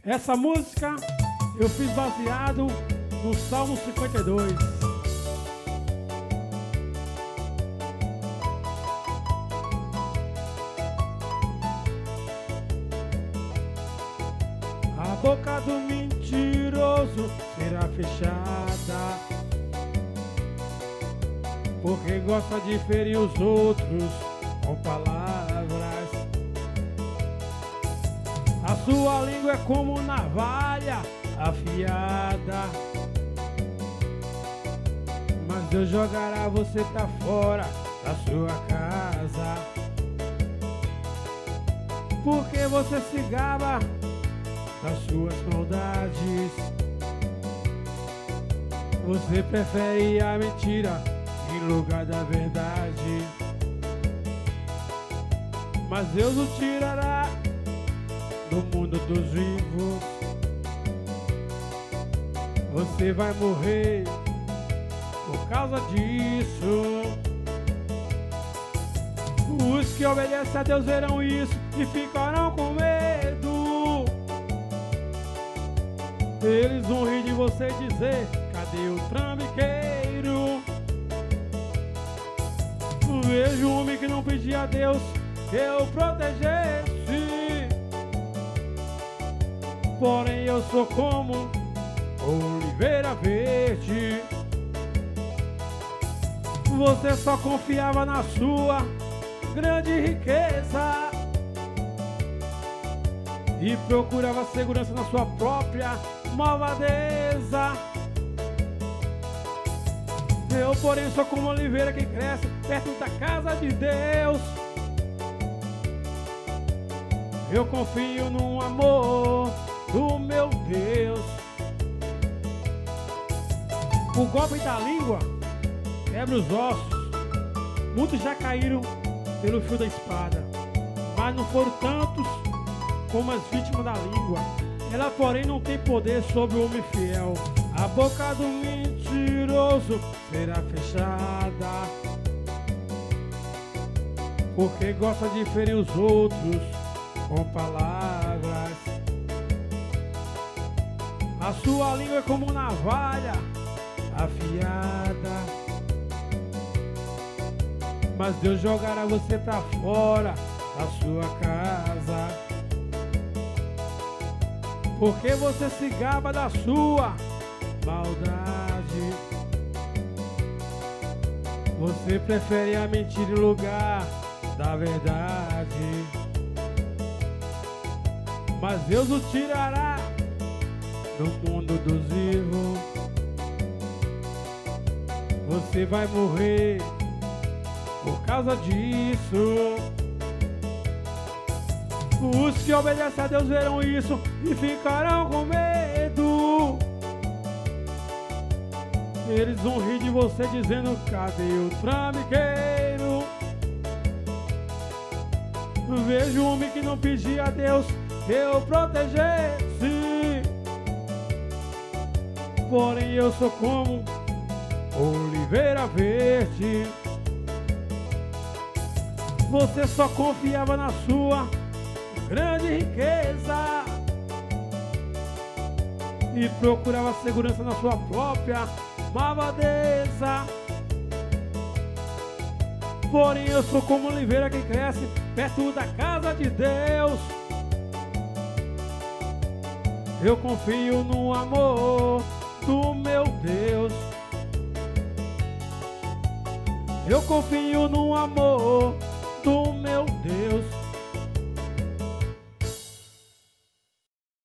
Essa música eu fiz baseado no Salmo 52. A boca do mentiroso será fechada, porque gosta de ferir os outros com palavras. A sua língua é como navalha afiada, mas Deus jogará você pra fora da sua casa, porque você se gaba das suas maldades. Você prefere a mentira em lugar da verdade, mas Deus o tirará do mundo dos vivos. Você vai morrer por causa disso. Os que obedecem a Deus verão isso e ficarão com medo. Eles vão rir de você e dizer: cadê o trambiqueiro? Vejo um homem que não pedia a Deus que eu protegesse, porém eu sou como oliveira verde. Você só confiava na sua grande riqueza e procurava segurança na sua própria malvadeza. Eu, porém, sou como oliveira que cresce perto da casa de Deus. Eu confio no amor do meu Deus. O golpe da língua quebra os ossos. Muitos já caíram pelo fio da espada, mas não foram tantos como as vítimas da língua. Ela, porém, não tem poder sobre o homem fiel. A boca do mentiroso será fechada, porque gosta de ferir os outros com palavras. A sua língua é como navalha afiada, mas Deus jogará você pra fora da sua casa, porque você se gaba da sua maldade. Você prefere a mentira em lugar da verdade, mas Deus o tirará do mundo dos vivos. Você vai morrer por causa disso. Os que obedecem a Deus verão isso e ficarão com medo. Eles vão rir de você dizendo: cadê o trambiqueiro? Vejo um homem que não pedia a Deus que eu protegesse, porém eu sou como oliveira verde. Você só confiava na sua grande riqueza e procurava segurança na sua própria malvadeza. Porém eu sou como oliveira que cresce perto da casa de Deus. Eu confio no amor do meu Deus. Eu confio no amor do meu